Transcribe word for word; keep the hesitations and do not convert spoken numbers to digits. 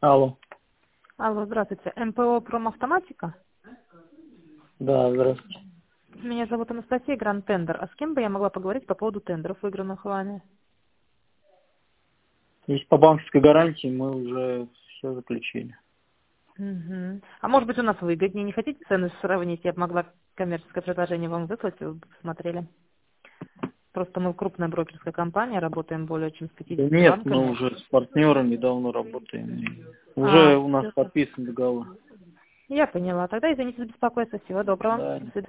Алло. Алло, здравствуйте. МПО «Промавтоматика». Да, здравствуйте. Меня зовут Анастасия, Гранд Тендер. А с кем бы я могла поговорить по поводу тендеров, выигранных вами? Если по банковской гарантии мы уже все заключили. Угу. А может быть, у нас выгоднее? Не хотите цены сравнить? Я бы могла коммерческое предложение вам выслать, вы бы посмотрели. Просто мы крупная брокерская компания, работаем более чем с Да пятидесятью нет, мы банками. уже с партнерами давно работаем. И уже А, у нас все. подписан договор. Я поняла. Тогда извините за беспокойство. Всего доброго. Да. До свидания.